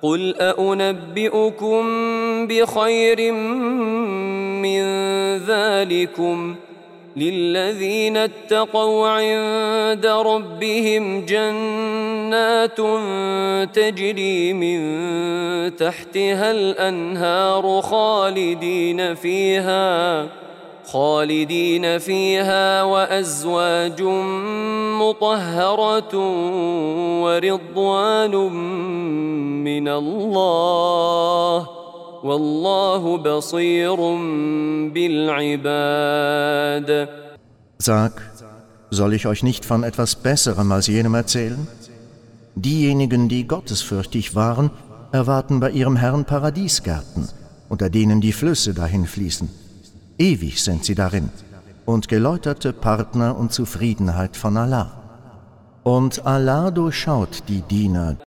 قل أنبئكم بخير من ذلكم للذين اتقوا عند ربهم جنات تجري من تحتها الأنهار خالدين فيها وأزواج مطهرة ورضوان من الله والله بصير بالعباد. Sag, soll ich euch nicht von etwas Besserem als jenem erzählen? Diejenigen, die gottesfürchtig waren, erwarten bei ihrem Herrn Paradiesgärten, unter denen die Flüsse dahin fließen. Ewig sind sie darin und geläuterte Partner und Zufriedenheit von Allah. Und Allah durchschaut die Diener,